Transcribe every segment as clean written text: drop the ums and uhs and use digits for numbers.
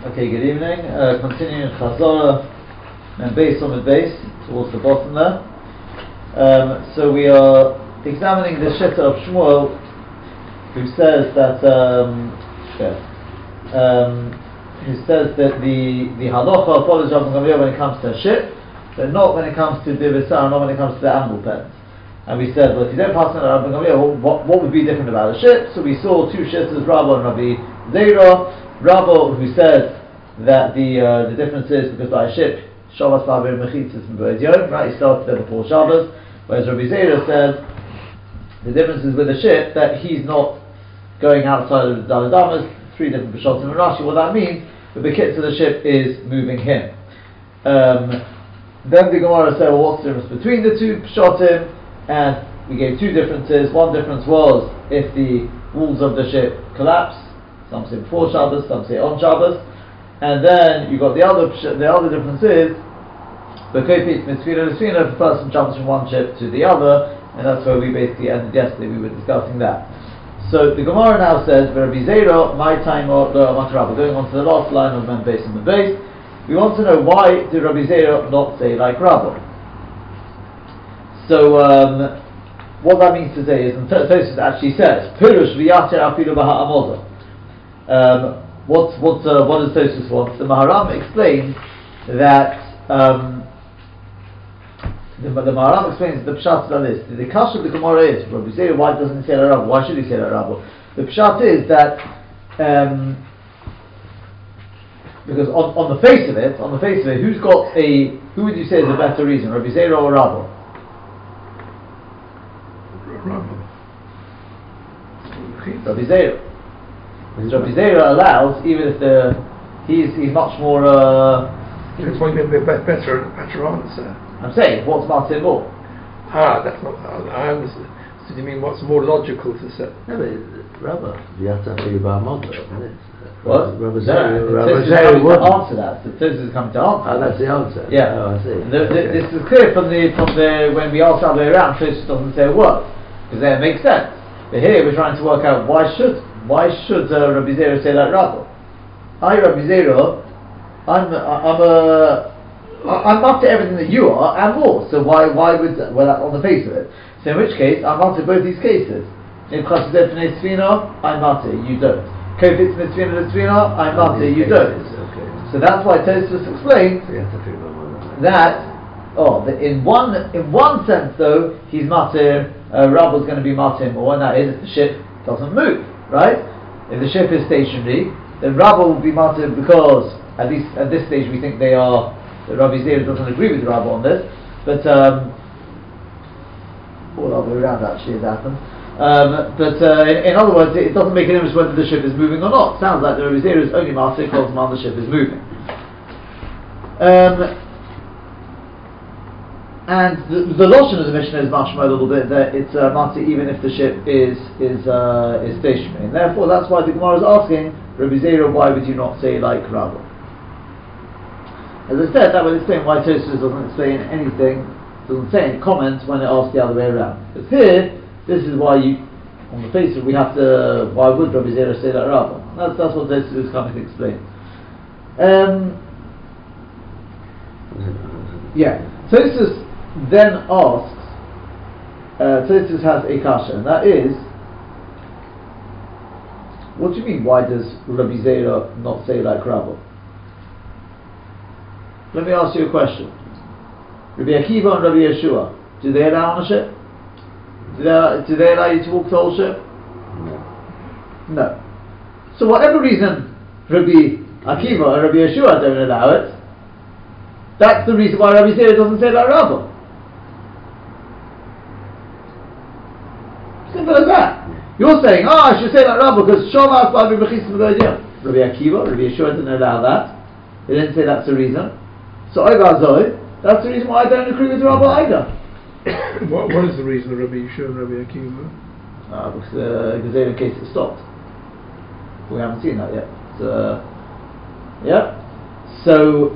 Okay, good evening. Continuing Chazorah and base on the base towards the bottom there. So we are examining the Shitta of Shmuel, who says that the halacha follows Rabban Gamliel when it comes to a ship, but not when it comes to divisar, not when it comes to the animal pens. And we said, well, if you don't pass on Rabban Gamliel, what would be different about a ship? So we saw two shittas, Rabba and Rabbi Zera. Rabba, who says that the difference is because by a ship, Shabbos Lavir Mechitzis and Bo'ed Yom, right? He started there before Shabbos. Whereas Rabbi Zera says the difference is with a ship that he's not going outside of the Daladamas. Three different Peshotim and Rashi. What that means, the kit of the ship is moving him. Then the Gemara said, well, what's the difference between the two Peshotim? And we gave two differences. One difference was if the walls of the ship collapse. Some say before Shabbos, some say on Shabbos. And then you got the other difference is the Kofit Mitzvina Nesvina, if a person jumps from one ship to the other, and that's where we basically ended yesterday. We were discussing that. So the Gemara now says, Rabbi Zera, my time or lo Amatrabba. Going on to the last line of Mem Beis on the base, we want to know why did Rabbi Zera not say like Rabba? So what that means to say is, and Tosfos actually says, Pirush v'yater afilu b'ha'amodah. What does Tosfos want? The Maharam explains that the Maharam explains the pshat like this. The kasha of the Gemara is Rabbi Zera, why doesn't he say that Rabba? Why should he say that Rabba? The pshat is that because on the face of it, who would you say is a better reason, Rabbi Zera or Rabba? Rabbi Zera. Because Rabbi Zera allows, even if he's much more. It's going to be a better answer. I'm saying, what's Martin more? That's not. I understand. So do you mean what's more logical to say? No, but Rabba, you have to be about model, isn't it? What? Rabba Zera would answer that. The Tosfos is coming to answer. That's the answer. Yeah. Oh, I see. This is clear from the when we ask the other way around. Tosfos doesn't say a word because then it makes sense. But here we're trying to work out why should Rabbi Zera say that Rabba? I Rabbi Zera, I'm up to everything that you are and more. So why would on the face of it? So in which case I'm up to both these cases. If Chassidef Nesvina, I'm up to you don't. Kofitz Nesvina, I'm up to you don't. So that's why Tosfos explains that. In one sense though, he's matir. Rabba's going to be matir more, and that is if the ship doesn't move, right? If the ship is stationary, then Rabba will be matir because at least at this stage we think they are. That Rabbi Zera doesn't agree with Rabba on this, but all the other way around actually has happened. In other words, it doesn't make any difference whether the ship is moving or not. Sounds like the Rabbi Zera is only matir because the ship is moving. And the lotion of the Mishnah is mashma a little bit that it's matir even if the ship is stationary, and therefore that's why the Gemara is asking Rabbi Zera, why would you not say like Rabba? As I said, that would explain why Tosfos doesn't explain anything, doesn't say any comment when it asks the other way around. Because here, this is why on the face of it, we have to. Why would Rabbi Zera say that Rabba? That's what Tosfos is coming to explain. Tosfos then asks. Tosfos has a kasha, and that is, what do you mean? Why does Rabbi Zera not say like Rabba? Let me ask you a question. Rabbi Akiva and Rabbi Yeshua, do they allow on a ship? Do they allow you to walk the whole ship? No. So whatever reason Rabbi Akiva and Rabbi Yeshua don't allow it, that's the reason why Rabbi Zera doesn't say that Rabba. Simple as that. You're saying, I should say that Rabba because Shabbos Lavir Mechitzis and Bo'ed Yom. Rabbi Akiva, Rabbi Yeshua didn't allow that. They didn't say that's the reason. So that's the reason why I don't agree with Rabba either. What is the reason of Rabbi Yeshua and Rabbi Akiva? Because the Gezerah case is stopped. We haven't seen that yet. So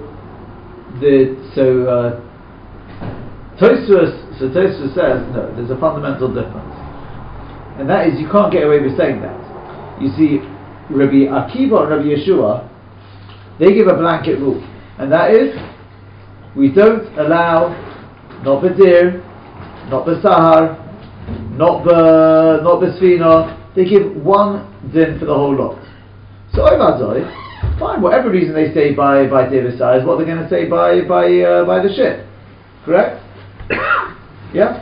Tosfos says no. There's a fundamental difference, and that is you can't get away with saying that. You see, Rabbi Akiva and Rabbi Yeshua They give a blanket rule, and that is, we don't allow, not B'dir, not B'sahar, not B'sfina. They give one din for the whole lot. So Oivazoi, fine, whatever reason they say by Devisai is what they're going to say by the ship. Correct? Yeah?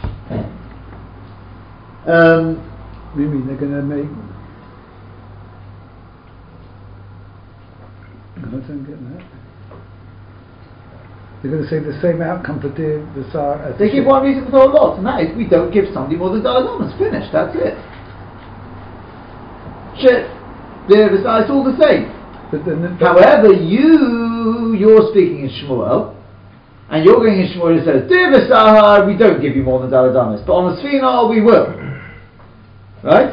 You mean they're going to make... I don't get that. They're going to say the same outcome for Dir Vasar as they give one reason for the whole lot, and that is we don't give somebody more than $1. It's finished, that's it. Shit. Dir Vasar, it's all the same. However, you're speaking in Shmuel, and you're going in Shmuel and says, Dir Vasar, we don't give you more than $1, but on the Sfina we will. Right?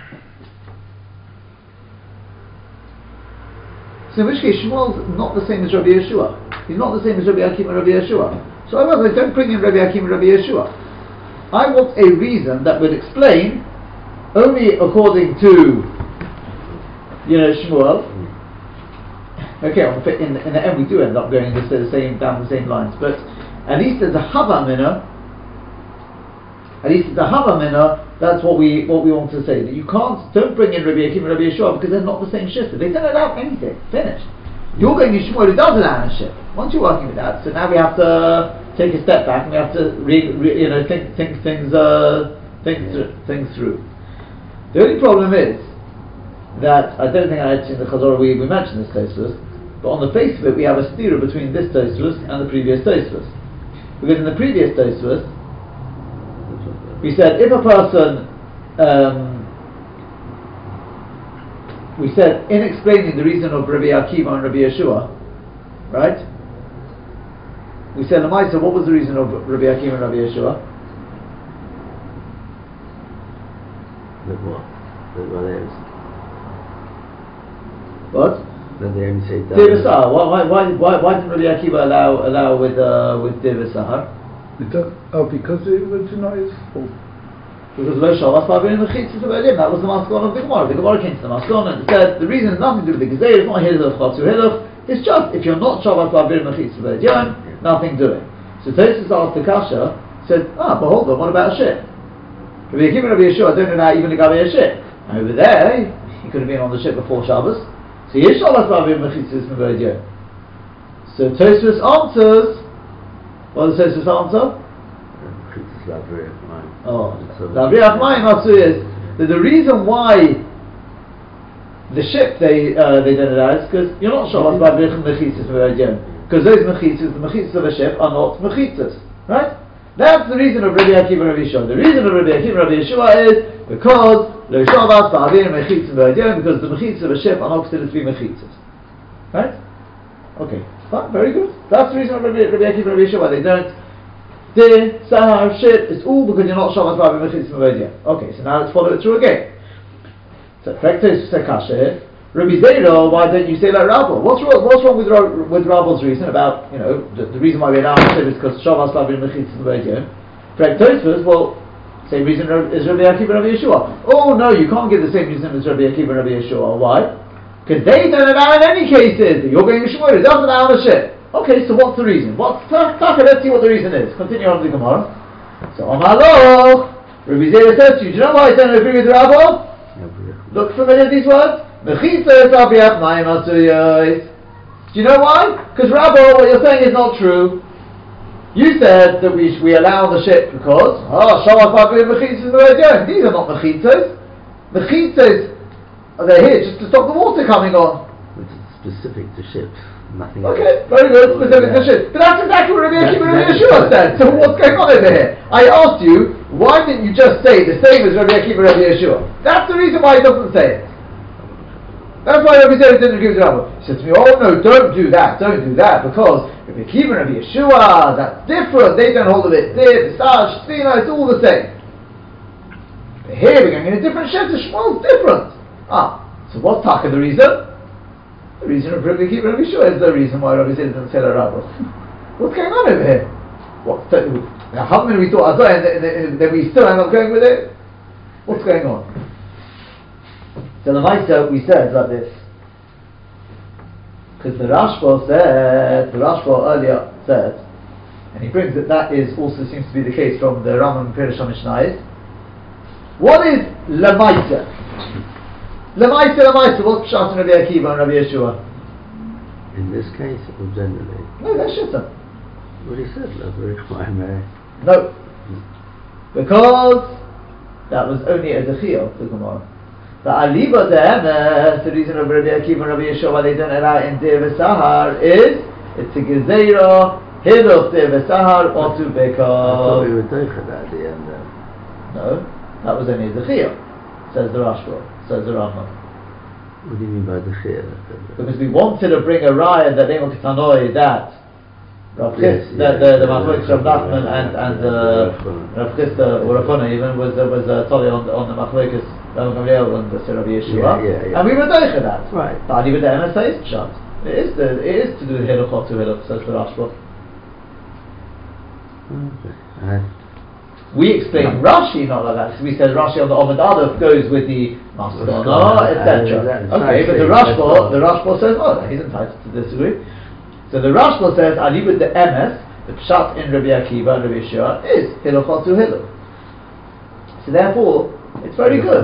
So in which case Shmuel's not the same as Rabbi Yeshua. He's not the same as Rabbi Akiva and Rabbi Yeshua. So I don't bring in Rabbi Akiva and Rabbi Yeshua. I want a reason that will explain only according to Shmuel. Okay, in the end we do end up going down the same lines, but at least as a Havamina, that's what we want to say. That you don't bring in Rabbi Akiva and Rabbi Yeshua because they're not the same shifter. They don't allow anything. Finished. You're going in Shmuel who does allow a shift. Once you're working with that, so now we have to take a step back and we have to think things through. The only problem is that I don't think I had seen the Chazorah. We mentioned this Tosfos, but on the face of it, we have a stira between this Tosfos and the previous Tosfos, because in the previous Tosfos we said if a person, we said in explaining the reason of Rabbi Akiva and Rabbi Yeshua, right? We said Lamaisa, what was the reason of Rabbi Akiva and Rabbi Yeshua? What? Then they only say Divasahar. Why didn't Rabbi Akiva allow with Divasahar? Because it was not his fault. Because that was the Maskon of the Gemara. The Gemara came to the Maskon and said the reason has nothing to do with the Gezerah. It's not Hiluch Chatzu Hiluch. It's just if you're not Shabbos Ba'avir Mechitz V'Edyon, nothing doing. So Tosfos asked the Kasha, said, but hold on, what about a ship? Rabbi Akiva and Rabbi Yeshua don't allow even to go a ship. And over there, he could have been on the ship before Shabbos. So he is Shabbos Ba'avir Mechitz V'Edyon. So Tosfos answers. What does Tosfos answer? The reason why the ship they don't allow is because you're not Shabbos Ba'avir Mechitzas V'Edyon, because those mechitzas, the mechitzas of a ship, are not mechitzas, right? That's the reason of Rabbi Akiva and Rabbi Yeshua. The reason of Rabbi Akiva and Rabbi Yeshua is because lo Shabbos Ba'avir Mechitzas V'Edyon, because the mechitzas of a ship are not considered to be mechitzas, right? Okay, fine, very good. That's the reason of Rabbi Akiva and Rabbi Yeshua. They don't Dir, Sahar, ship, it's all because you're not Shabbos Ba'avir Mechitzas V'Edyon. Okay, so now let's follow it through again. So, Frektos Sekasha here. Rabbi Zera, why don't you say like Rabba? What's wrong with Rabba's reason about, the reason why we allow ship is because Shabbos Ba'avir Mechitzas V'Edyon. Frektos, well, same reason as Rabbi Akiva and Rabbi Yeshua. Oh no, you can't give the same reason as Rabbi Akiva and Rabbi Yeshua. Why? Because they don't allow in any cases. You're going to Shmuel, it doesn't allow on a ship. Okay, so what's the reason? Let's see what the reason is. Continue on to the Gemara. So, Amalo, Rabbi Zera says to you, do you know why I don't agree with Rabba? Look familiar with these words? Do you know why? Because Rabba, what you're saying is not true. You said that we allow on the ship because, Shabbos Ba'avir Mechitzas V'Edyon. These are not mechitzas. Mechitzas, they're here just to stop the water coming on. It's specific to ships. Nothing okay, very good, specific to ship. But that's exactly what Rabbi Akiva and Rabbi Yeshua said. So what's going on over here? I asked you, why didn't you just say the same as Rabbi Akiva and Rabbi Yeshua? That's the reason why he doesn't say it. That's why Rabbi Zera didn't agree with Rabbi. He said to me, oh no, don't do that, because Rabbi Akiva and Rabbi Yeshua, that's different, they don't hold of it, it's all the same. But here we're going in a different ship, the Shmuel's different. So what's Taka the reason? The reason of Rabbi Akiva and Rabbi Yeshua is the reason why Rabbi Zera doesn't say like Rabbi. What's going on over here? How many we thought and then we still end up going with it? What's going on? So the Maisa we said like this. Because the Rashba earlier said, and he brings it, that is also seems to be the case from the Rambam Pirish HaMishnayos. What is Lamaita? Lamaita, what's Pshat in Rabbi Akiva and Rabbi Yeshua? In this case, or generally? No, that's Shitta. What he said, very fine, man. No. Because that was only a Dechiyah, the Gemara. The Aliba De'emes, the reason of Rabbi Akiva and Rabbi Yeshua why they don't allow in Deir V'Sahar is, it's a Gezeira, Hiluch Deir V'Sahar, or to I thought we Bekar. were doing that at the end there. No, that was only a Dechiyah, says the Rashba, says the Rambam. What do you mean by the khir? Because we wanted to bring a raya that Emo Ketanoi, that Rav Yes, Chis, yes, the yes, Machloek yes, Rav Nachman yes, and yes, Rav Chisda or Rav Huna even was Toli on the Machloekes Rav Gamliel and the Rabbi Yeshua, Yeah. and we were doing that. Right. But even the MSA is shut. It is to do with Hiluch or to Hiluch, says the Rashba. Okay. We explained Rashi not like that, so we said Rashi on the Omid Aleph goes with the Maskana, etc. Okay, but the Rashba says no, he's entitled to disagree. So the Rashba says Ali with the MS, the Pshat in Rabbi Akiva and Rabbi Yeshua is Hiluch or to Hiluch. So therefore, it's very good.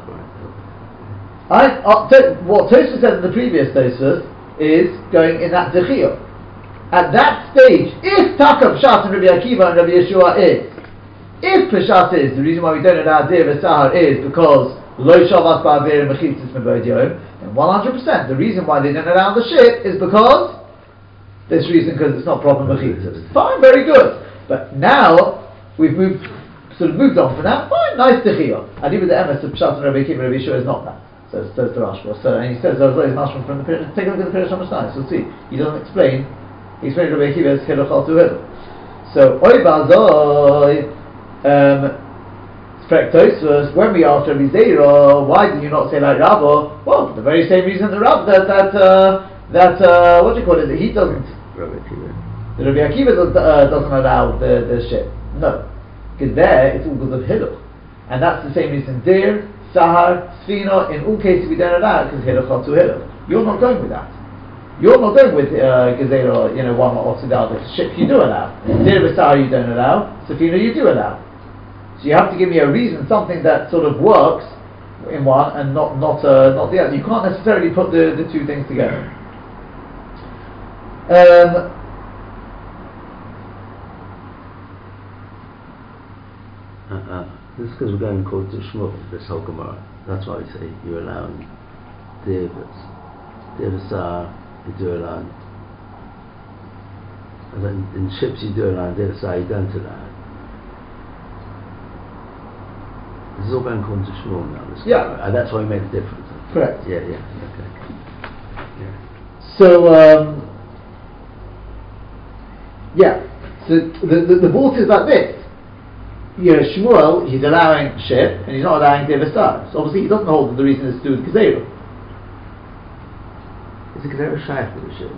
What Tosfos said in the previous Tosfos is going in that Dechiyah. At that stage, if Taka Pshat in Rabbi Akiva and Rabbi Yeshua is, if Peshat is, the reason why we don't allow Dir V'Sahar is because Lo Shavas Ba'avir Mechitzis Mebod Yom, then 100%, the reason why they don't allow the ship is because this reason, because it's not proper Mechitzis. Fine, very good. But now, we've moved on from that, fine, nice Techiyah. And even the MS of Peshat and Rabbi Akiva and Rabbi Yeshua is not that, says the Rashba. So, and he says, take a look at the Pirish HaMishnayos, you'll see. He doesn't explain, he explains Rabbi Akiva as Hiluch al to Hiluch. So, Oy Bazoi, when we asked Rabbi Zeira, why did you not say like Rabba? Well, for the very same reason the Rabba what do you call it? That he doesn't. The Rabbi Akiva doesn't allow the ship. No, because there it's all because of Hiluch, and that's the same reason. Dir, Sahar, Sfina. In all cases we don't allow it because Hiluch or to Hiluch. You're not going with that. You're not going with Gezerah, one or to the other. Ship you do allow. Dir Sahar you don't allow. Sfina you do allow. So you have to give me a reason, something that sort of works in one and not the other. You can't necessarily put the two things together. This is because we're going according to Shmuel, this whole Gemara. That's why we say you're allowing Divasar, you do allow. And then in ships you do allow, Divasar you don't allow. This is all going according to Shmuel now. Yeah. That's why we made a difference. Correct. Yeah, okay. Yeah. So, so the vault is like this. Shmuel, he's allowing ship, and he's not allowing Devasar. So obviously he doesn't hold that the reason is to do with Gezerah. Is the Gezerah shaykh with the ship?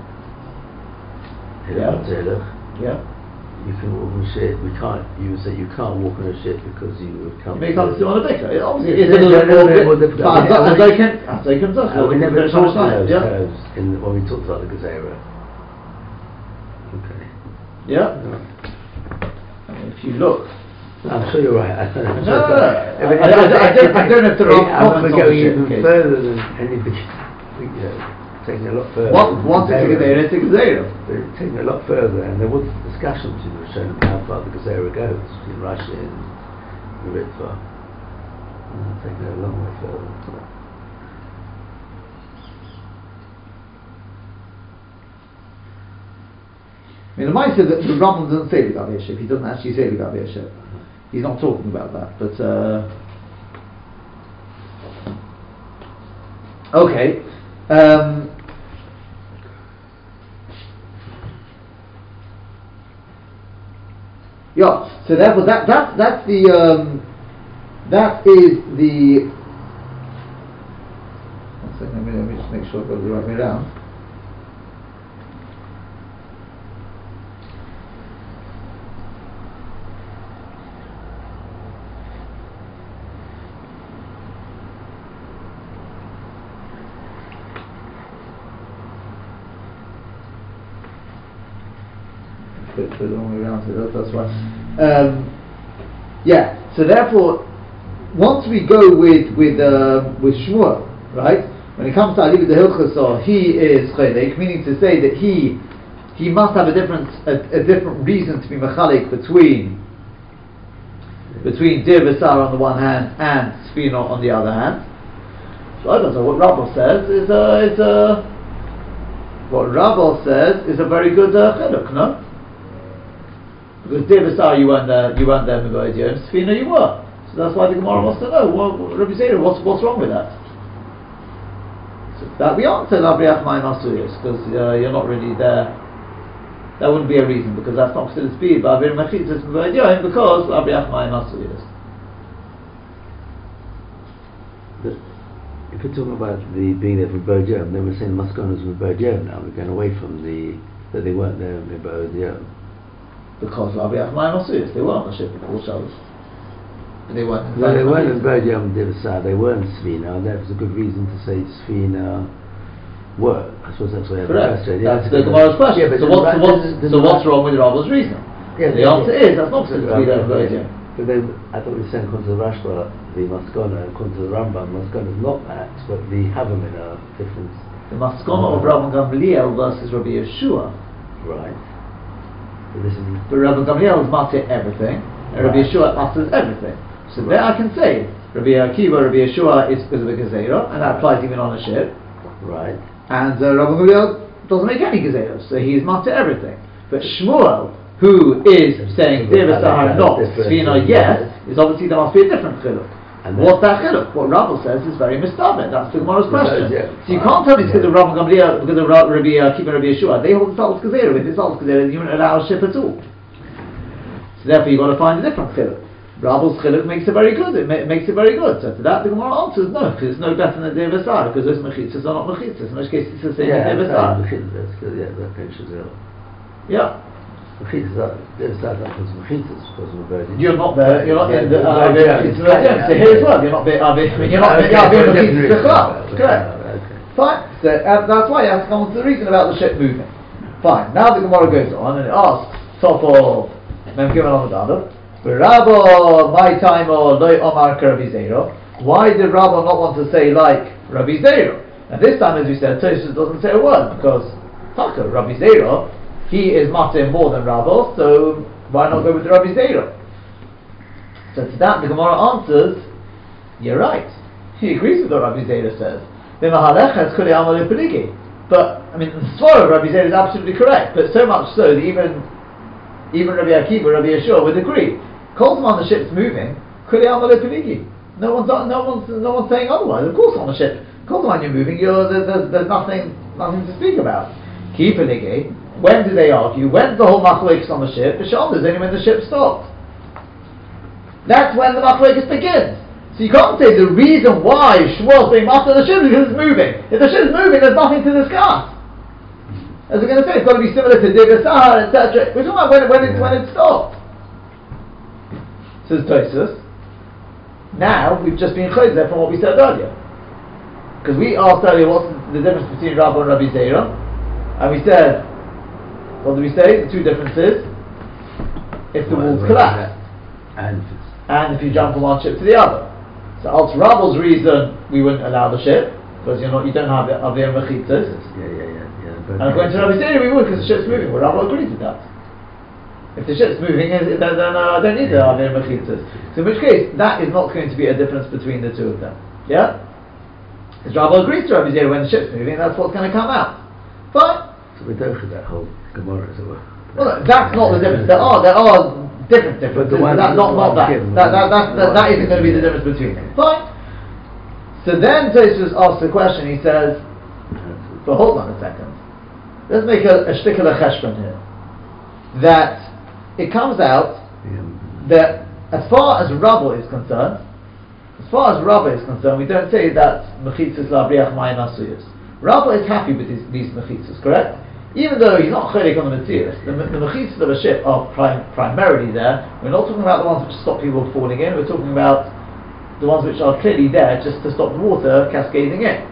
Yeah. You can walk on a ship. We can't use it. You can't walk on a ship because you would come. You may come to on a bikr. Obviously, It's it's a little bit more difficult. We never talked about those curves when we talked about the Gezerah. Okay. Yeah. If you look. I'm sure you're right. I don't know. I don't have to write I'm comments going on the even further than anybody. Taking a lot further. Once it's a Gezerah, it's a Gezerah. Taking a lot further, and there was a discussion between Rosh and how far the Gezerah goes between Rashi and the Ritva. Taking it a long way further. I mean, the Ma'aseh said that the Rambam doesn't say L'Gavi Yeship. He doesn't actually say L'Gavi Yeship. He's not talking about that. But okay. Yeah. So therefore, that's the that is the. One second. Let me just make sure I've got the right way around. bit the wrong way around. That's why. Yeah. So therefore, once we go with Shmuel, right? When it comes to Aliv the Hilchasah, he is Chelek, meaning to say that he must have a different reason to be Mechalik between Dir V'Sar on the one hand and Sfina on the other hand. So I don't know what Rabbi says is a very good Chiluk, no? Because Dir V'Sar you weren't there Mevod Yom, Sfina you were. So that's why the Gemara wants to know, Rabbi Zera, what's wrong with that? So that we answer Labriach Mayim Asuyos, because you're not really there. That wouldn't be a reason, because that's not considered speed, but Avir Mechitzas Mevod Yom, because Labriach Mayim Asuyos. If we're talking about the being there from Mevod Yom, then we're saying the Maskonos from Mevod Yom now. We're going away from that they weren't there in Mevod Yom. Because Labriach Mayim Asuyos, they were on the ship before Shabbos. But they weren't in Mevod Yom Divasar, they weren't Sfina, and that was a good reason to say Sfina were. I suppose that's where correct. That's the Gemara's question. Yeah, so what's wrong with Rabba's reason? Yeah, the answer is that's not considered to be there in Mevod Yom. But then I thought we were saying according to the Rashba, the Maskona, according to the Rambam, Maskona is not that, but the Havamin are different. The Maskona of Rabban Gamliel versus Rabbi Yeshua. Right. So this is. But Rabban Gamliel is matir everything, and Rabbi Yeshua maters everything. So there I can say Rabbi Akiva, Rabbi Yeshua is because of a gezerah, and that applies even on a ship. Right. And Rabbi Gamliel doesn't make any gezerah, so he is matir everything. But Shmuel, who is saying Dir V'Sahar not, Sfina yes, is obviously there must be a different chiluk. What's that chiluk? What Rabbi says is very mistabed. That's the Gemara's question. So you can't tell me it's because of Rabbi Gamliel, because of Rabbi Akiva, Rabbi Yeshua. They hold the Sal's gezerah. With the Sal's gezerah, you wouldn't allow a ship at all. So therefore you've got to find a different chiluk. Rabbi's chiluk makes it very good. It makes it very good. So to that the Gemara answers no, because it's no better than Dir V'Sar, because those mechitzas are not mechitzas. In which case it's the same as Dir V'Sar. That finishes it. Yeah. Mechitzas, Dir V'Sar because mechitzas, because of the You're not there. You're not in the mechitzas. So here as well, you're not there. You're not there. Mechitzas. Correct. Fine. So that's why you have to come on to the reason about the ship moving. Fine. Now the Gemara goes on and it asks top of Mem Gimel on the Dada. Rabba, my time or Loi Omar Rabbi Zera. Why did Rabba not want to say like Rabbi Zera? And this time, as we said, Tosfos doesn't say a word because Taka, Rabbi Zera, he is matir more than Rabba, so why not go with the Rabbi Zera? So to that the Gemara answers, you're right. He agrees with what Rabbi Zera says. But I mean, the story of Rabbi Zera is absolutely correct, but so much so that even Rabbi Akiva, Rabbi Yeshua would agree. Calls on the ship's moving. No one's saying otherwise. Of course, on the ship, calls on you're moving. There's nothing to speak about. Keep it. When do they argue? When's the whole machlokes on the ship? The shoulders only when the ship stopped. That's when the machlokes begins. So you can't say the reason why Shmuel's being master of the ship is because it's moving. If the ship's moving, there's nothing to discuss. As we're going to say, it's got to be similar to Dir V'Sahar, etc. We're talking about when it stopped. Says Tosfos. Now we've just been chayzer from what we said earlier, because we asked earlier what's the difference between Rabba and Rabbi Zera, and we said, what did we say? The two differences: if the walls collapse, and if you jump from one ship to the other. So, Alt Rabba's reason we wouldn't allow the ship because you don't have the Avir Mechitzas. And according to Rabbi Zera, we would because the ship's moving. Well, Rabbi agrees with that. If the ship's moving, then I don't need the Avir Mechitzas. So in which case, that is not going to be a difference between the two of them. Yeah? Because Rabbi agrees to Rabbi Zera when the ship's moving, that's what's going to come out. Fine. So we don't have that whole Gemara, as it were. Well, that's not the difference. There are different differences, but that's not that. That isn't going to be the difference between them. Fine. So then Tosfos asks the question, he says, but hold on a second. Let's make a shtickle cheshbon here. That it comes out that as far as Rabba is concerned, we don't say that mechitzas labriach mayim asuyos. Rabba is happy with these mechitzas, correct? Even though he's not chaylik on the metzius, the mechitzas of a ship are primarily there. We're not talking about the ones which stop people falling in. We're talking about the ones which are clearly there just to stop the water cascading in.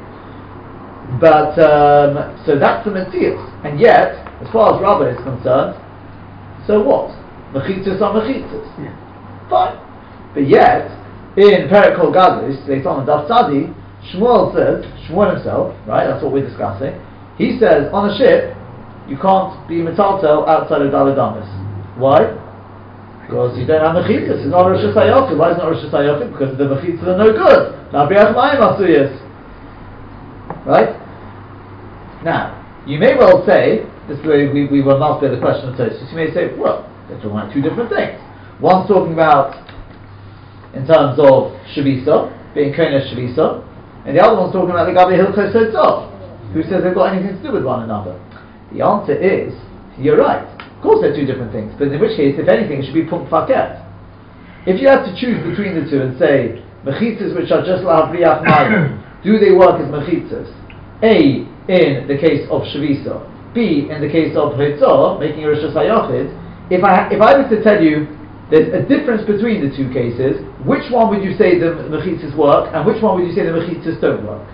But so that's the metzius, and yet as far as Rabba is concerned, So what? Mechitzas are mechitzas. Yeah. Fine. But yet, in Perek Kol Gadlus, it's on the Daf Tzadi, Shmuel says, Shmuel himself, right, that's what we're discussing, he says, on a ship, you can't be metaltel outside of Daled Amos. Why? Because you don't have mechitzas. It's not Rosh Hashanah. Why is it not Rosh Hashanah? Because the mechitzas are no good. Labriach Mayim Asuyas. Right? Now, you may well say, this way we will not be the question of Tosfos. You may say, well, they're talking about two different things. One's talking about in terms of Shavisa, being Konesh Shavisa, and the other one's talking about the Gabi Hilchos Sotzov, who says they've got anything to do with one another. The answer is, you're right. Of course they're two different things, but in which case, if anything, it should be Punkt Faket. If you had to choose between the two and say, Mechitzas which are just Lahabriach Mayim, do they work as Mechitzas? A, in the case of Shavisa, B, in the case of Hitzah, making a Rosh Hashanah. If I was to tell you there's a difference between the two cases, which one would you say the Mechitzas work, and which one would you say the Mechitzas don't work?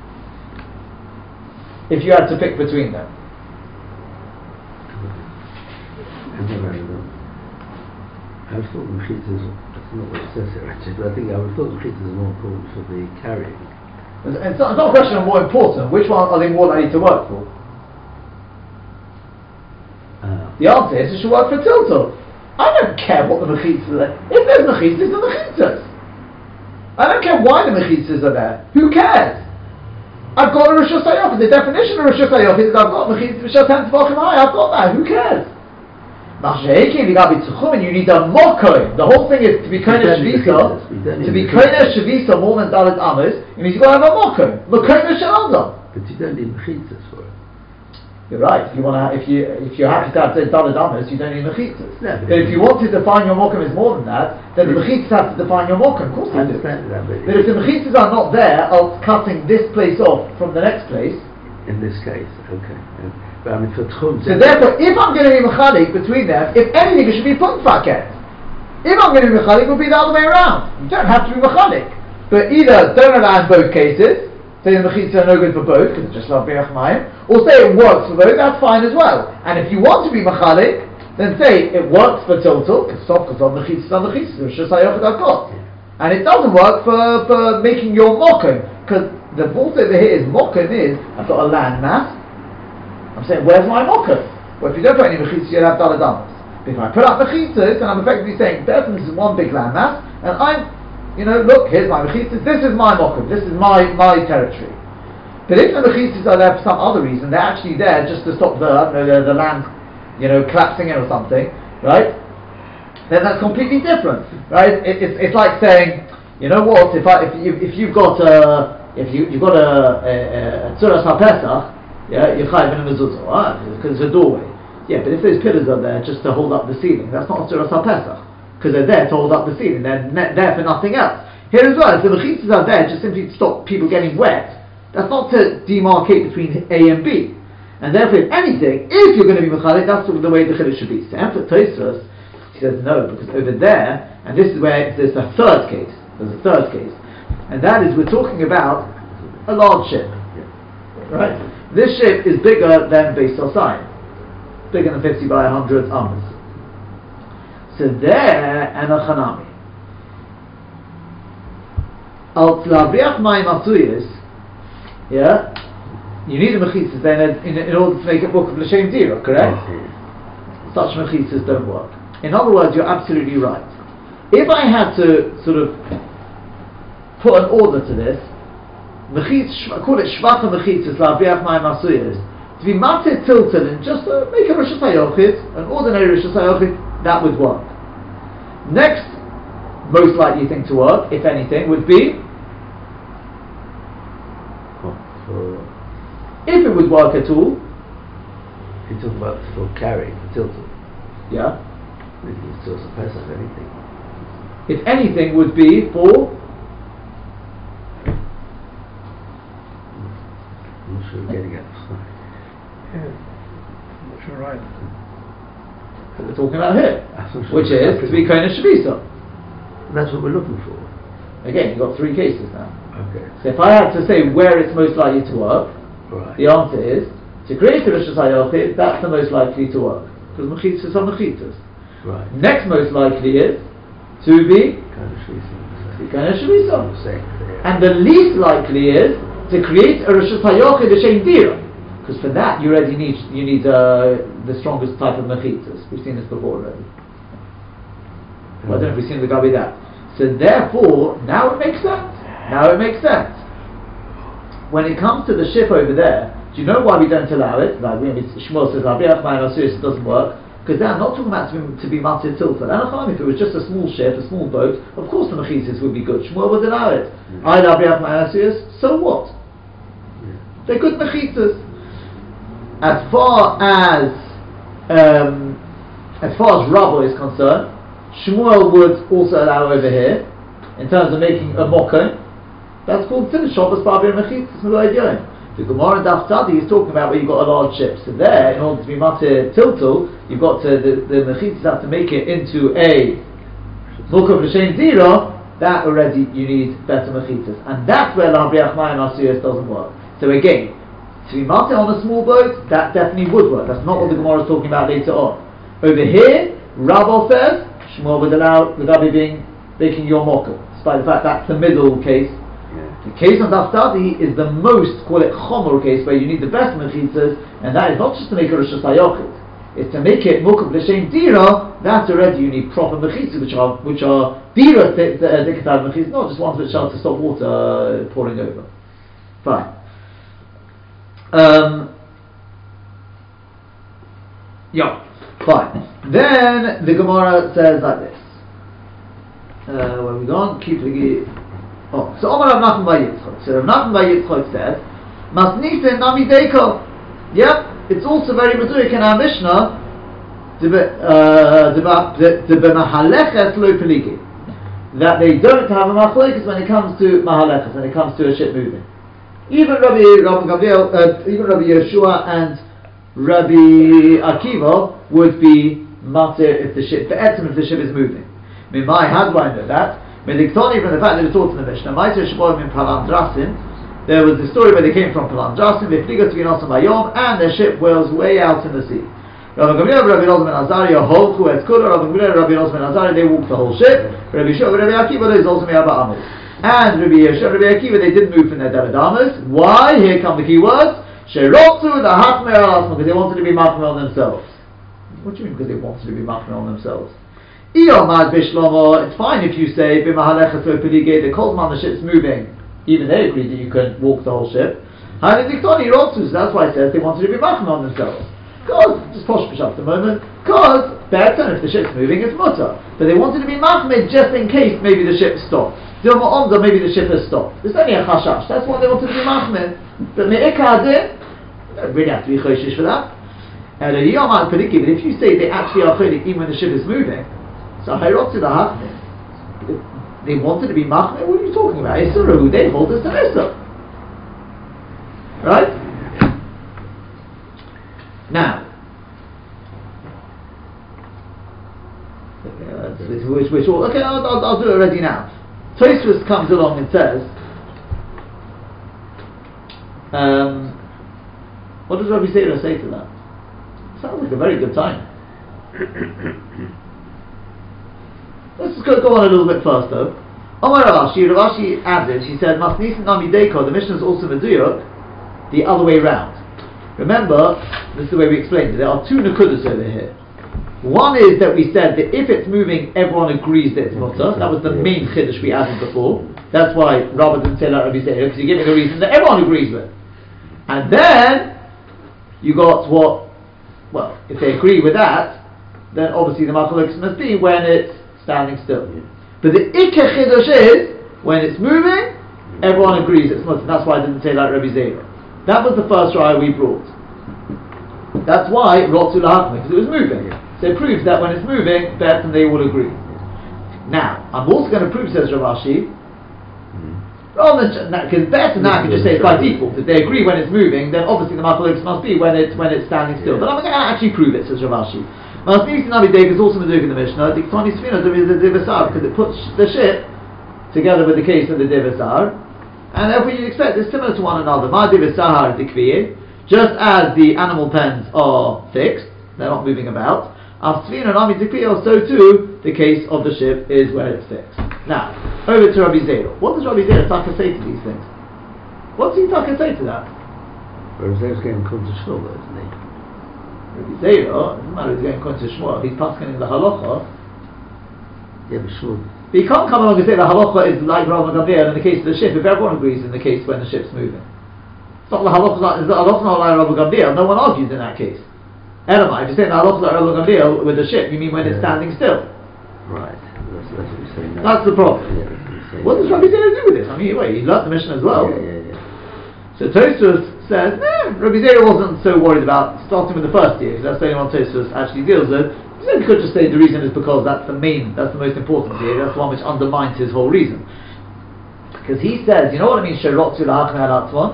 If you had to pick between them. I would thought the mechitzas, that's not what it says here actually, but I think I would have thought the mechitzas are more important for the carrying. It's not a question of more important, which one are they more likely to work for? The answer is it should work for tiltul. I don't care what the mechitzas are there. If there's mechitzas, the mechitzas. I don't care why the mechitzas are there. Who cares? I've got a Rosh Hashanah. The definition of Rosh Hashanah is I've got mechitzas v'shatem tzvachim high. I've got that. Who cares? And you need a mokoy. The whole thing is to be konesh shavisa. To be konesh shavisa more than Dalet Amos, it means you've got to have a mokoy. Mokoy shalanda. But you don't need mechitzas for it. You're right. If you're happy to have Dalet Amos, you don't need mechitzas. No, but if you want to define your mokum as more than that, then the mechitzas have to define your mokum. Of course I they do. understand that, But if the mechitzas are not there, I'll cutting this place off from the next place. in this case, okay. But I mean for tchum. So therefore, if I'm going to be mechalik between them, if anything, it should be punkt faket. If I'm going to be mechalik, it will be the other way around. You don't have to be mechalik. But either don't allow in both cases, say the mechitzas are no good for both, because it's just love be'ach mayim, or say it works for both, that's fine as well. And if you want to be mechalik, then say it works for total, because mechitzas are mechitzas, it's just I've got. And it doesn't work for making your mokum, because the fault over here is mokum is, I've got a land mass, I'm saying, where's my mokum? Well, if you don't put any mechitzas, you'll have Dalet Amos. But if I put up mechitzas, then I'm effectively saying, this is one big land mass, and I'm, look, here's my mechitzas, this is my mokum, this is my territory. But if the mechitzas are there for some other reason, they're actually there just to stop the land, collapsing in or something, right? Then that's completely different, right? It's like saying, you know what? If you've got a tzuras haPesach, yeah, you're chayiv in a mezuzah, because it's a doorway. Yeah, but if those pillars are there just to hold up the ceiling, that's not a tzuras haPesach, because they're there to hold up the ceiling. They're there for nothing else. Here as well, if the mechitzas are there just simply to stop people getting wet, that's not to demarcate between A and B. And therefore, if anything, if you're going to be mechalik, that's the way the chiddush should be. So, and for Tosfos, he says no, because over there, and this is where there's a third case, and that is we're talking about a large ship, right? This ship is bigger than Beis Hosayim, bigger than 50 by 100 amos. So there, and a chanami. Al tzlabriach mayim asuyis, yeah, you need a mechitzas then in order to make a book of l'shem dira, correct? Such mechitzas don't work. In other words, you're absolutely right. If I had to sort of put an order to this, call it shvacha mechitzas la'aviach mayim asuyas, to be matir tilted and just make a Rosh Hashanah, an ordinary Rosh Hashanah, that would work. Next, most likely thing to work, if anything, would be if it would work at all. If you talk about for carrying, for tilted. Yeah. Maybe it's still a Pesach, anything. If anything would be for. I'm not sure we're getting at this. Yeah. I'm not sure either. We're talking about here, Sure which is to be konesh shavisa. That's what we're looking for. Again, you've got three cases now. Okay. So if I had to say where it's most likely to work, Right. the answer is to create a Rosh Hashanah, that's the most likely to work. because mechitzas are mechitzas. Right. Next most likely is to be Kind of shvisa. kind of shvisa. Yeah. And the least likely is to create a reshus hayochid l'shem dira, because for that you already need the strongest type of mechitzas. We've seen this before already. Well, I don't know if we've seen the Gabi that. So therefore, now it makes sense. When it comes to the ship over there, do you know why we don't allow it? Like Shmuel says, it doesn't work. Because they're not talking about to be matzir tilted. And if it was just a small ship, a small boat, of course the mechitzas would be good. Shmuel would allow it. So what? They're good mechitzas. As far as Rabbo is concerned, Shmuel would also allow over here, in terms of making a mokken. That's called Tzim Shabbos Ba'avir Mechitzas M'lo. The Gemara Daf Tzadi is talking about where you've got a large ship. So there, in order to be matzir tiltul, you've got to, the mechitzas have to make it into a mukhav l'shem zira. That already you need better mechitzas, and that's where l'habriach mayim asiyos doesn't work. So again, to be matzir on a small boat, that definitely would work. That's not what the Gemara is talking about later on. Over here, Rabbi says Shmuel would allow the Gabi making your mukhav, despite the fact that's the middle case. The case on Daf Tzadi is the most, call it chomor case, where you need the best mechitzas, and that is not just to make a reshus hayochid, it's to make it mukav l'shem dira. That's already you need proper mechitzas, which are dira dikatav mechitzas, not just ones which are to stop water pouring over. Fine. Fine. Then the Gemara says like this. Where are we gone? Keep the. So Omar Rav Nachman Bar Yitzchak. So Rav Nachman Bar Yitzchak says, Masnise Nami Deiko. Yep, it's also very meduik in our Mishnah. That they don't have a machlekes when it comes to mahaleches, when it comes to a ship moving. Even Rabbi Yeshua and Rabbi Akiva would be matir if the ship is moving. Mimai, how do I know that? Mediktoni, from the fact that it's taught in the Mishnah, there was the story where they came from Palandrasim, and their ship was way out in the sea. Rabbi Gamliel, Rabbi Elazar ben Azariah, Holchu et Kula, Rabbi Gamliel, Rabbi Elazar ben Azariah, they walked the whole ship. Rabbi Yeshua, Rabbi Akiva, they also made Abba Amos. And Rabbi Yeshua, Rabbi Akiva, they didn't move from their Davidamas. Why? Here come the key words. Sherotzu the Hachmer al because they wanted to be Machmer on themselves. What do you mean because they wanted to be Machmer on themselves? It's fine if you say the Kolzman, the ship's moving. Even they agree that you can walk the whole ship. That's why it says they wanted to be machmer on themselves. Because just posh at the moment. Because better if the ship's moving, it's mutter. But they wanted to be machmer just in case maybe the ship stopped. Maybe the ship has stopped. It's only a chashash. That's why they wanted to be machmer. But me'ikadin, you don't really have to be choshish for that. But if you say they actually are chodik even when the ship is moving. So Hayrotzi the Hachmir, they wanted to be Machmir. What are you talking about? Isuru, they hold us to Isur, right? Now, okay, I'll do it already now. Tosfos comes along and says, what does Rabbi Zera say to that? Sounds like a very good time. Let's just go on a little bit first though. Omar Rashi added, she said, Masnis Nami Deiko, the Mishnah is also Meduyuk, the other way round. Remember, this is the way we explained it, there are two Nakudas over here. One is that we said that if it's moving, everyone agrees that it's mutter. That was the main Chiddush we added before. That's why Rabbi didn't say that Rabbi Zera, because he gave me the reason that everyone agrees with. And then, you got what, well, if they agree with that, then obviously the Machlokes must be when it's standing still. But the Ikka Chiddush is, when it's moving, everyone agrees it's mutter. That's why I didn't say like Rabbi Zera. That was the first raya we brought. That's why Rotzu Lahachmir, because it was moving. So it proves that when it's moving, then they all agree. Now, I'm also going to prove, says Ravashi, rather than because better now I can just say it's by default. If they agree when it's moving, then obviously the Machlokes must be when it's standing still. But I'm going to actually prove it, says Ravashi. Masnisi Nami Deik is also Meduk in the Mishnah. Diktoni Sfina is the Divasar because it puts the ship together with the case of the Divasar, and therefore you expect it's similar to one another. Ma Divasar Dikviye, just as the animal pens are fixed. they're not moving about. Asfina and Ami Tikriyo, so too the case of the ship is where it's fixed. Now, over to Rabbi Zera. What does Rabbi Zera Taka say to these things? What's he Taka say to that? Rabbi Zera's getting come to Shmuel, though, isn't he? Rabbi Zera, doesn't matter if he's going to Shmuel, he's passing in the halacha. Yeah, but Shmuel. But you can't come along and say the halacha is like Rav Gamliel in the case of the ship if everyone agrees in the case when the ship's moving. It's not the halacha not like Rav Gamliel, no one argues in that case. Elamai, if you're saying the halacha like Rav Gamliel with the ship, you mean when it's standing still. Right, that's what you're saying now. That's the problem. Yeah, that's what you're saying. What does Rabbi Zera do with this? I mean, wait, he learnt the mission as well. Yeah. So Tosfos says, no, Rabbi Zera wasn't so worried about starting with the first year, because that's the only one Tosfos actually deals with. So you could just say the reason is because that's the most important year, that's the one which undermines his whole reason. Because he says, you know what it means, Sherotzu lahachmeh al atzmon?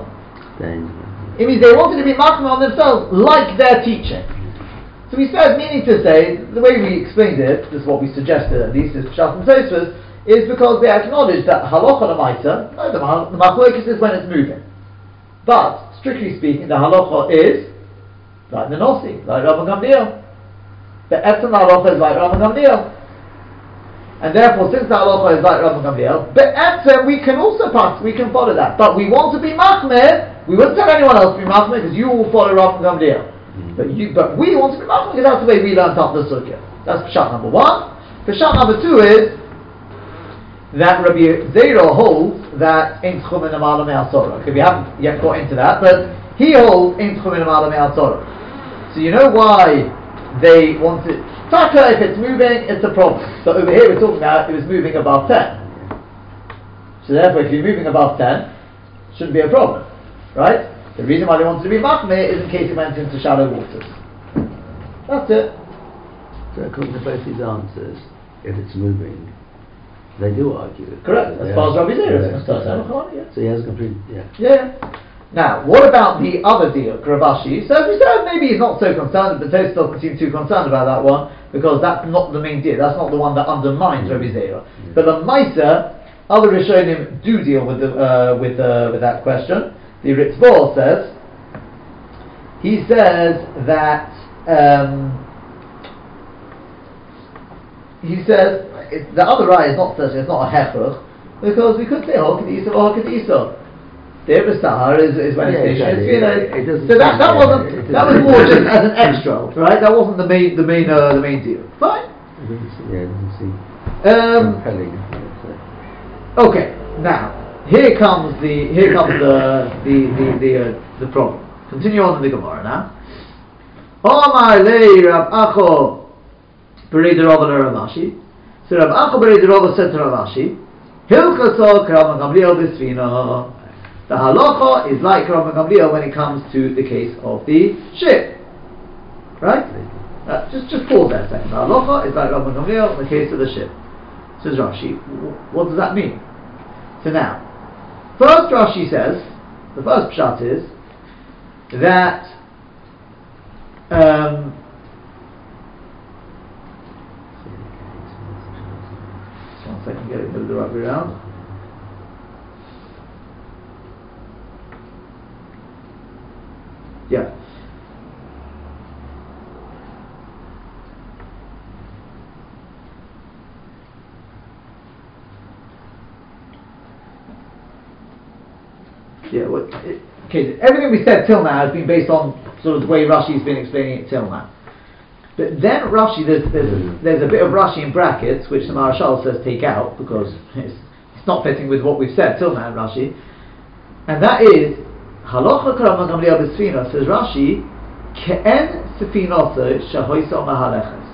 It means they wanted to be machmeh on themselves, like their teaching. So he says, meaning to say, the way we explained it, this is what we suggested at least, is Pshat and Tosfos, is because they acknowledge that halacha l'maisa, no, the machlokes is when it's moving. But, strictly speaking, the halacha is like the Nossi, like Rav Gamliel. The etzem halacha is like Rav Gamliel. And therefore, since the halacha is like Rav Gamliel, but etzem we can also pass, we can follow that. But we want to be machmeh, we wouldn't tell anyone else to be machmeh because you will follow Rav Gamliel. But we want to be machmeh because that's the way we learned up the sukkah. That's pshat number one. Pshat number two is that Rabbi Zera holds that in tchum and amala me'asora. Okay, we haven't yet got into that, but he holds in tchum and amala me'asora. So you know why they want it. Taka, if it's moving, it's a problem. So over here we're talking about it was moving above 10. So therefore, if you're moving above 10, it shouldn't be a problem, right? The reason why they wanted to be machmeh is in case it went into shallow waters. That's it. So according to both his answers, if it's moving, they do argue it. Correct, as far as Rabbi Zera is concerned. So he has a complete, Yeah. Now, what about the other deal, Kravashi? So as we said, maybe he's not so concerned, but Tosfos doesn't seem too concerned about that one, because that's not the main deal, that's not the one that undermines Rabbi Zera. But the Maisa, other Rishonim do deal with that question. The Ritzvah says, he says that, the other eye is not such, it's not a hechruch, because we could say Hokad Isa or Hokad Isa. The Sahar is when it's exactly. So that was more just as an extra, right? That wasn't the main deal. Fine. It doesn't seem compelling. Okay, now here comes the problem. Continue on in the Gemara now. Omar lei Rav Acho Berei Rava Ravashi. So Rav Acho Berei Rava said to Ravashi, Hilchaso Rav Gamliel b'sfina. The halacha is like Rav Gamliel when it comes to the case of the ship. Right? Just pause there a second. The halacha is like Rav Gamliel in the case of the ship. Says Rashi, what does that mean? So now, first Rashi says, the first pshat is that just one second, get it moved the right way around. Yeah. Okay, everything we said till now has been based on sort of the way Rashi's been explaining it till now. But then Rashi, there's a bit of Rashi in brackets which the Maharshal says take out because it's not fitting with what we've said till now in Rashi, and that is Halacha Rav Gamliel b'sfina, says Rashi, ke'en sefinoso shahoiso mahaleches.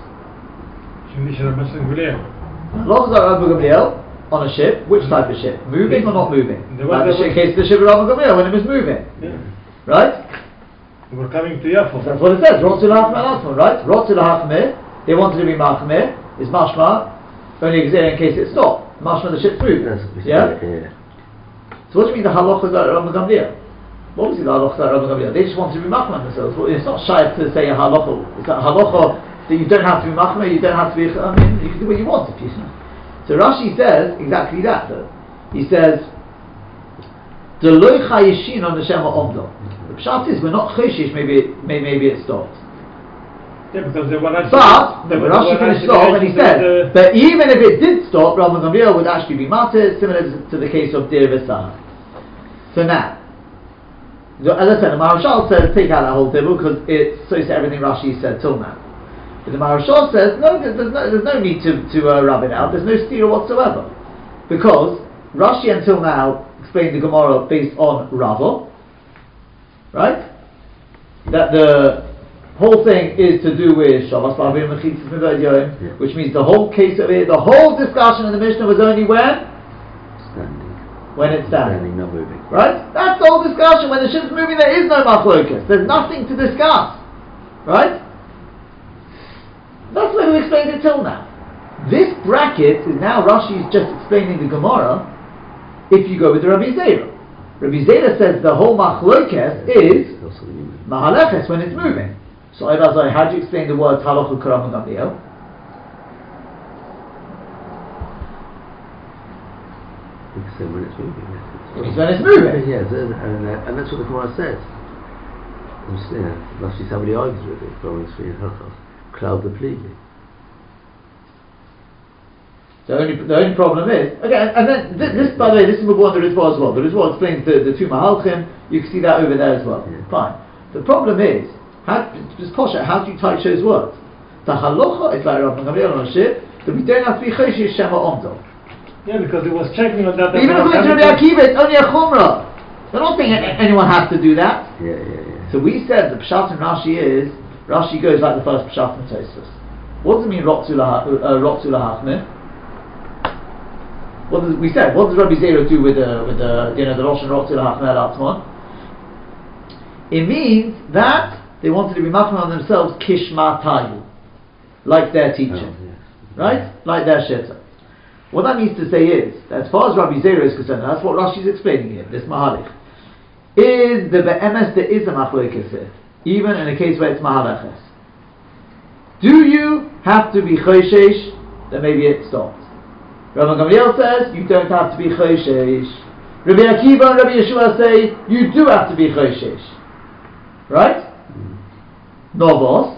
Halacha Rav Gamliel on a ship. Which type of ship? Moving or not moving? Like the case of the ship of Rav Gamliel when it was moving. Right? We're coming to Yafo. That's what it says. Rotzu lahachmeh al atzmon, right? Rotzu lahachmeh. They wanted to be machmeh. Is mashma only in case it stopped. Mashma the ship's moving. Yeah. So what do you mean the halacha is like Rav Gamliel? Obviously the halacha is like Rav Gamliel. They just wanted to be machmeh themselves. It's not shy to say a halacha. It's a halacha that you don't have to be machmeh. You don't have to be. I mean, you can do what you want if you. So Rashi says exactly that though. He says, Deloi chayishin on the Shema Omdom. The pshat is we're not chayshish, maybe it stopped. Yeah, because the one actually. But Rashi finished off and he said that even if it did stop, Rabban Gamliel would actually be matir, similar to the case of Dir V'Sahar. So now, as I said, the Maharshal says take out that whole table because it associates everything Rashi said till now. But the Maharshal says no, there's no need to rub it out. There's no steer whatsoever because Rashi until now explained the Gemara based on Rava, right? That the whole thing is to do with Shavas Ba'avim Mechitzas Mivod Yoim, which means the whole case of it, the whole discussion in the Mishnah was only when? Standing. When it's standing. Standing, not moving. Right? That's the whole discussion. When the ship's moving, there is no machlokas. There's nothing to discuss. Right? That's the way we explained it till now. This bracket is now Rashi is just explaining the Gemara if you go with the Rabbi Zera. Rabbi Zera says the whole machlokes is mahaleches when it's moving. So how do you explain the words halacha karam and gamliel? Because when it's moving, yes. It's when it's moving. Yes, and that's what the Gemara says. Must be somebody argues with it. Cloud the pleading. The only problem is again, and then this by the way, this is Mabur and the Rizvah as well. The Rizvah explains the two Mahalchim. You can see that over there as well. Yeah. Fine. The problem is, how do you type those words? The halacha is like Rabban Gamliel on a ship that we don't have to be choshesh shema omdo. Yeah, because it was checking on that. Even according to Rabbi Akiva, it's only a chumrah. They're not saying anyone has to do that. Yeah. So we said the Pshat in Rashi is Rashi goes like the first Pshat in Tosfos. What does it mean Rotzu lahachmir? What does Rabbi Zera do with the Rosh and Rotzu lahachmir al-Atmon? It means that they wanted to be machmir on themselves kishma tayu, like their teaching, right? Like their sheta. What that means to say is, that as far as Rabbi Zera is concerned, that's what Rashi is explaining here, this mahalich, is the be'emes there is a machlokes here, even in a case where it's mahaleches. Do you have to be choshesh? Then maybe it stops. Rabban Gamliel says you don't have to be choshesh. Rabbi Akiva and Rabbi Yeshua say you do have to be choshesh. Right? Novos.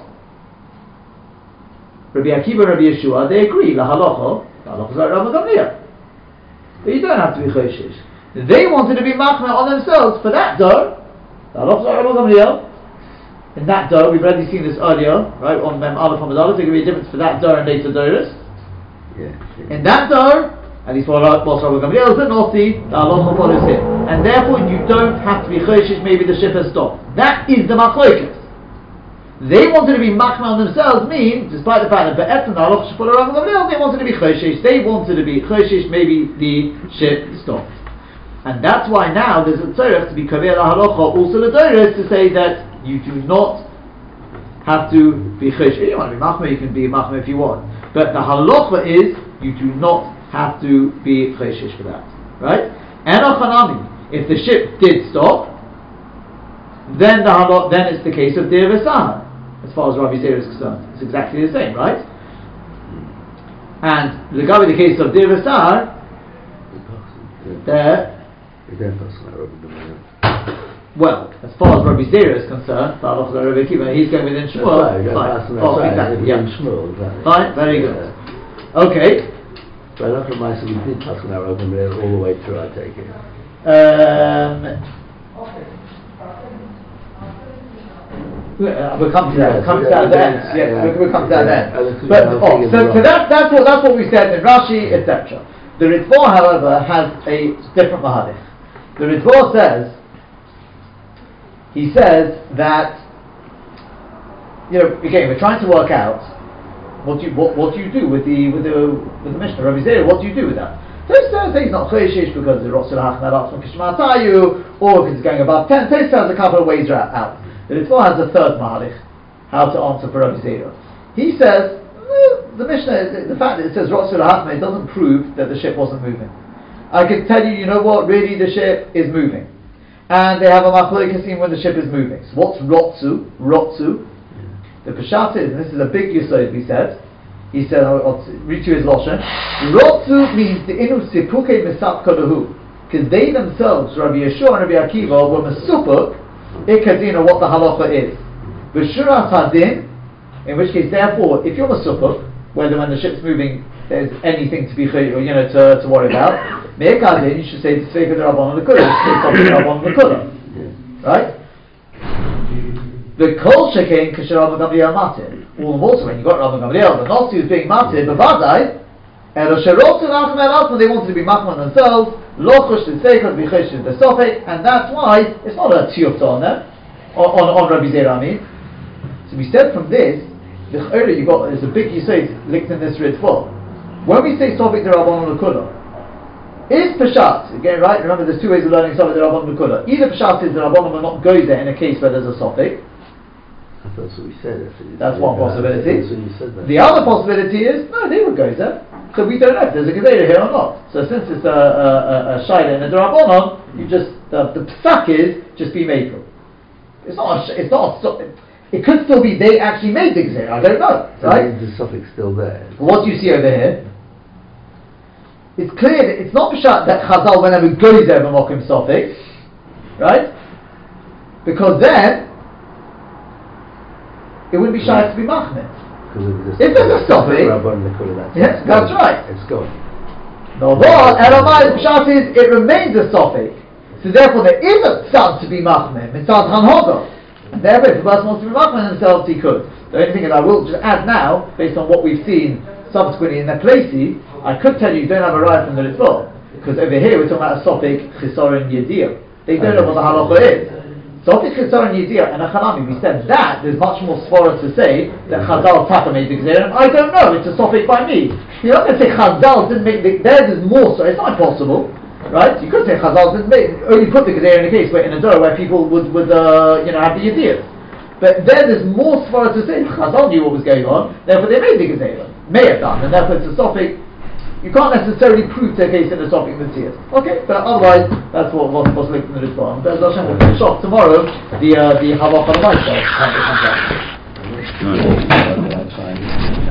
Rabbi Akiva and Rabbi Yeshua, they agree. La halacha. La halacha is like Rabban Gamliel. But you don't have to be choshesh. They wanted to be machmir on themselves for that door. La halacha is like Rabban Gamliel. In that door, we've already seen this earlier, right? On Mem Aleph Hamad Aleph, there could be a difference for that door and later doris. In that door, at least what Rabbi Gamliel said, Nossi, the halacha follows him, and therefore you don't have to be choshesh. Maybe the ship has stopped. That is the machlokes. They wanted to be machmir on themselves. Mean, despite the fact that be'etzem the halacha should follow Rabbi Gamliel, they wanted to be choshesh. They wanted to be choshesh. Maybe the ship stopped, and that's why now there's a tzorech to be kaveh la halacha also the doris to say that you do not have to be choshesh. If you want to be machmir, you can be machmir if you want. But the halacha is you do not have to be choshesh for that, right? Enochanami. If the ship did stop, then it's the case of Dir V'Sahar, as far as Rabbi Zera is concerned. It's exactly the same, right? And regarding the case of Dir V'Sahar, well, as far as Rabbi Zera is concerned, Rabbi Akiva, he's going within Shmuel. Exactly. Fine, very good. Okay. But I don't mind, so we did pass on our open all the way through, I take it. We'll come to that. We'll come to that then. Yes, we'll come to that then. But so that's what we said in Rashi, etc. The Ritva, however, has a different mahalich. The Ritva says, he says that, again, we're trying to work out what do you do with the Mishnah, Rabbi Zera. What do you do with that? Tosfos says he's not choshesh because the Rotzu lahachmir al-Atmon kishma tayu, or if it's going above 10. Tosfos has a couple of ways out. The Ritva has a third mahalich, how to answer for Rabbi Zera. He says the Mishnah, the fact that it says Rotzu lahachmir, it doesn't prove that the ship wasn't moving. I can tell you, really the ship is moving. And they have a machlokes when the ship is moving. So what's Rotzu? Rotzu. The Peshat is, and this is a big yesod we said, he said, I'll read you his Lashon. Rotzu means the inu sipuke misap kodahu. Because they themselves, Rabbi Yeshua and Rabbi Akiva, were mesupuk, ikadina, what the halacha is. B'shuras hadin, In which case, therefore, if you're Masupuk, whether when the ship's moving there's anything to be to worry about, Me'ekadin, you should say the Tzveika the Rabban the Kula, the Rabban the Kula, right? The Kol Shekain Kasher Rabban Gamliel Matir. All the more so when you got Rabban Gamliel, the Nasi who's being Matir, the Vadai, and the Sherot and Achmel they wanted to be Machman themselves, Lochush the Tzveika, the Bichosh the Sofek, and that's why it's not a Tiyufta on them, on Rabbi Zerami. So we said from this, the Chayra you got is a big Yisayt linked in this Ritva. When we say Sofek the Rabban L'Kula, is Peshat, again, right? Remember there's two ways of learning Sofek the Rabban L'Kula. Either Peshat is the Rabban will not go there in a case where there's a Sofek. That's what we said. That's one possibility. That's when you said that. The other possibility is, no, they would go there. So we don't know if there's a Gezerah here or not. So since it's a Shaila and a Rabbanon, you just, the Psak is, just be Makel. It's not it could still be they actually made the Gezerah, I don't know, So right? the suffix still there. What do you see over here? It's clear that it's not Peshat that Chazal whenever goes there Mokim Sofik, right? Because then it wouldn't be shy to be Machmet. If there's a Sofik, yes, that's right. It's gone. No, but Elamai Peshat is it remains a Sofik. So therefore there is a Tzad to be Machmet, Mitzad Hanhoga. And therefore if the person wants to be Machmet themselves he could. The only thing is I will just add now, based on what we've seen subsequently in the Klesi, I could tell you don't have a right from the Ritva, because over here we're talking about a Sofik, Chisorin, Yedir. They don't know what the halacha is. Sofik, Chisorin, Yedir, and a Chanami, we said that there's much more svara to say that Chazal Taka made the Gezerah. I don't know, it's a Sofik by me. You're not going to say Chazal didn't make the, theirs is more so, it's not impossible, right? You could say Chazal didn't make, only put the Gezerah in a case where in a Dora where people would have the Yedir. But there's more svara to say Chazal knew what was going on, therefore they made the Gezerah. May have done, and therefore it's a Sofik. You can't necessarily prove to a case in a Sofik Mitzvah. Okay, but otherwise, that's what was linked in the Ritva. But Hashem will finish off tomorrow the Havach on the Mitzvah.